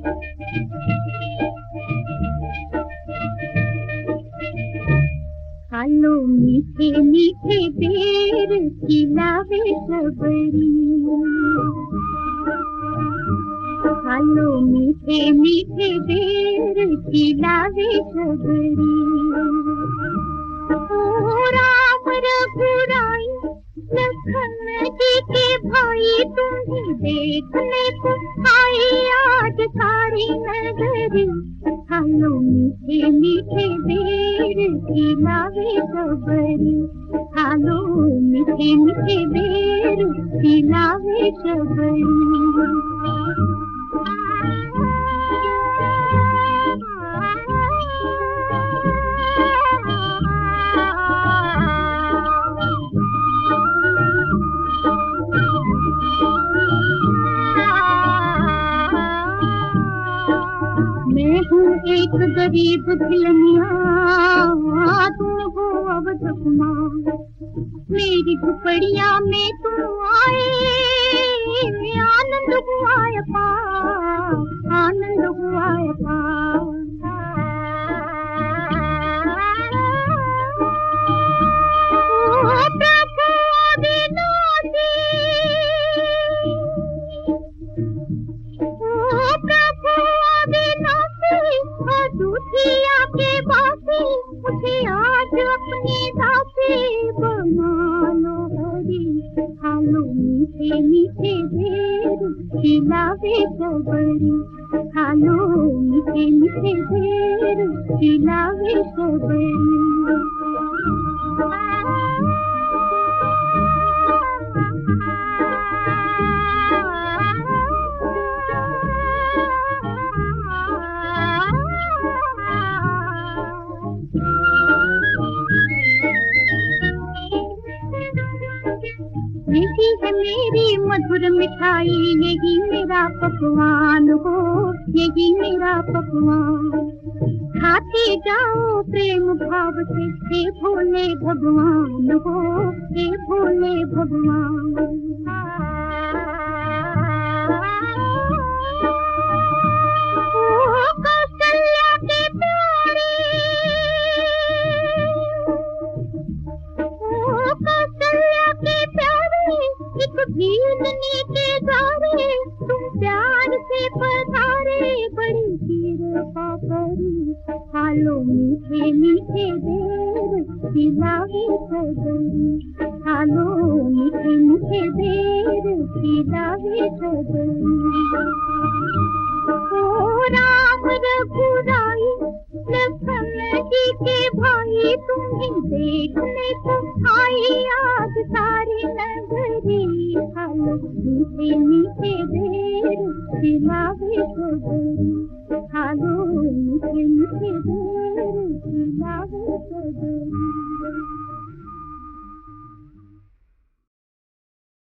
खालो मीठे मीठे बेर खिलावे सबरी, खालो मीठे मीठे बेर खिलावे सबरी। ओ राम रघुराई लखन जी के भाई, तुम्हें देखने को आई आज सारी नगरी। खालो मीठे मीठे बेर खिलावे सबरी, खालो मीठे मीठे बेर खिलावे सबरी। मैं हूँ एक गरीब भिलनिया, तुम हो अवध कुमार। मेरी झुपड़िया में तुम आए, आनंद हुआ अपार, आनंद हुआ अपार। दूधिया के बासी मुझे आज अपने दासी बमानो हरी। खालो मीठे मीठे बेर खिलावे सबरी, खालो मीठे मीठे बेर खिलावे सबरी। यही है मेरी मधुर मिठाई, यही मेरा पकवान हो, यही मेरा पकवान। खाते जाओ प्रेम भाव से, हे भोले भगवान हो, हे भोले भगवान। कौशल्या के प्यारे, कौशल्या के प्यारे, एक भीलनी के द्वारे तुम प्यार से पधारे, बड़ी कृपा करी। खालो मीठे मीठे बेर खिलावे सबरी, खालो मीठे मीठे बेर खिलावे सबरी। ओ राम रघुराई लखन जी के भाई, तुम्हें देखने को आई आज सारी नगरी। खालो मीठे मीठे बेर खिलावे सबरी, खालो मीठे मीठे बेर खिलावे सबरी।